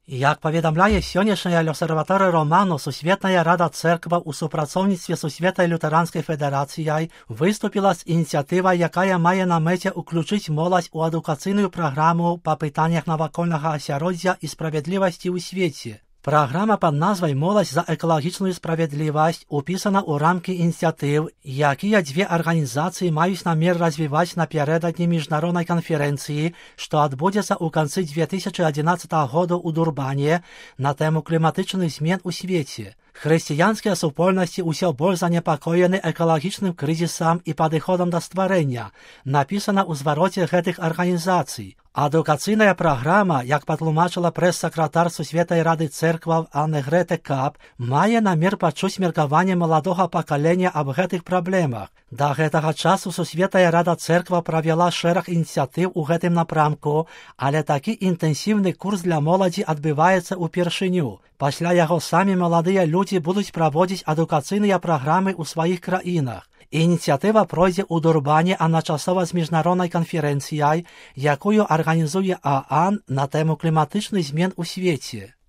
Як паведамляе сённяшняя l'Osservatore Romano, Сусветная Рада Церкваў у супрацоўніцтве Сусветнай лютэранскай федэрацыяй выступіла з ініцыятывай, якая мае на мэце ўключыць моладзь у адукацыйную праграму па пытаннях навакольнага асяроддзя і справядлівасці ў свеце. Праграма пад назвай «Моладзь за экалагічную справядлівасць» упісана ў рамкі ініцыятыў, якія дзве арганізацыі маюць намер развіваць напярэдадні міжнароднай канферэнцыі, што адбудзецца ў канцы 2011 году ў Дурбане на тэму кліматычных змен у свеце. Хрысціянскія супольнасці ўсё больш занепакоены экалагічным крызісам і падыходам да стварэння, напісана ў звароце гэтых арганізацый. Адукацыйная праграма, як патлумачыла прэс-сакратар Сусветнай Рады Церкваў Аннегрете Кап, мае намер пачуць меркаванне маладога пакалення аб гэтых праблемах. Да гэтага часу Сусветная Рада Церкваў правяла шэраг ініцыятыў у гэтым напрамку, але такі інтэнсіўны курс для моладзі адбываецца ўпершыню. Пасля яго самі маладыя людзі будуць праводзіць адукацыйныя праграмы ў сваіх краінах. Ініцыятыва пройдзе ў Дурбане адначасова з міжнароднай канферэнцыяй, якую арганізуе ААН на тэму кліматычных змен у свеце.